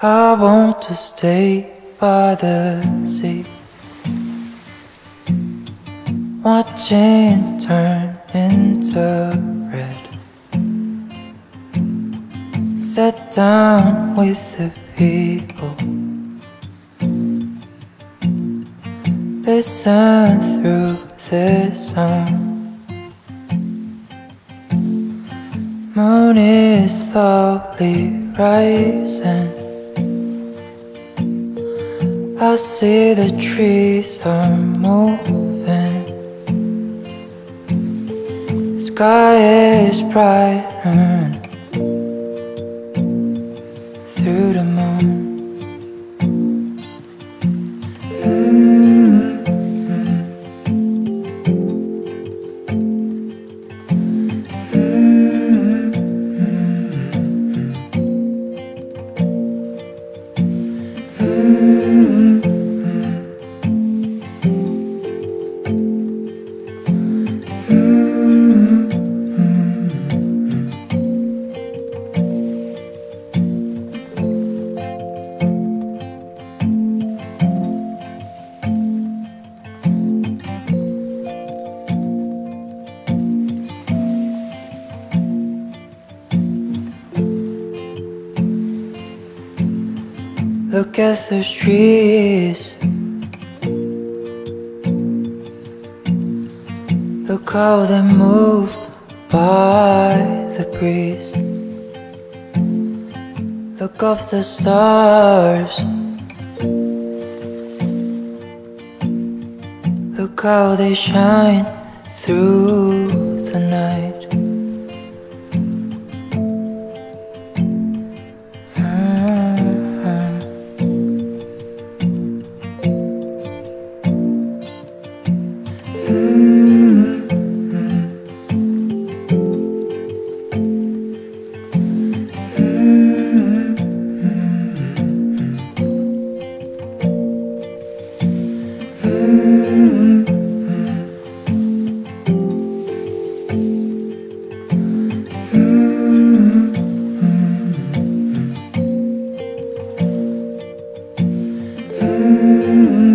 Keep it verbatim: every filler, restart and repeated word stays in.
I want to stay by the sea, watching turn into red. Sit down with the people, listen through the song. Moon is slowly rising, I see the trees are moving. Sky is brighter through the moon. Look at those trees, look how they move by the breeze. Look up the stars, look how they shine through the night. Mm-hmm.